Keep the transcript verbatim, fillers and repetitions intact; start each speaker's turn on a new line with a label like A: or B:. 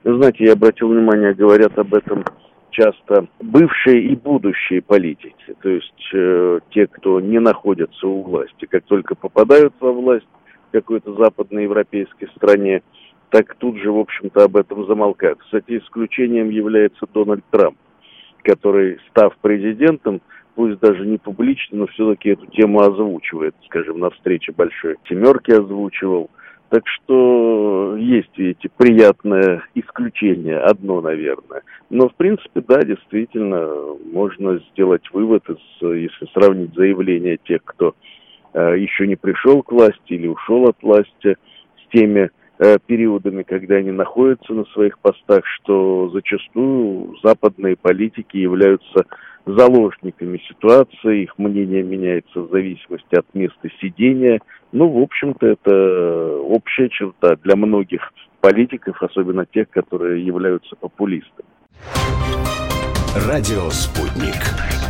A: Вы знаете, я обратил внимание, говорят об этом часто бывшие и будущие политики, то есть э, те, кто не находятся у власти. Как только попадают во власть в какой-то западноевропейской стране, так тут же, в общем-то, об этом замолкают. Кстати, исключением является Дональд Трамп, который, став президентом, пусть даже не публично, но все-таки эту тему озвучивает, скажем, на встрече Большой Семерки озвучивал. Так что есть, видите, приятное исключение, одно, наверное. Но, в принципе, да, действительно, можно сделать вывод, из, если сравнить заявления тех, кто э, еще не пришел к власти или ушел от власти, с теми э, периодами, когда они находятся на своих постах, что зачастую западные политики являются заложниками ситуации, их мнение меняется в зависимости от места сидения. Ну, в общем-то, это общая черта для многих политиков, особенно тех, которые являются популистами.
B: Радио «Спутник».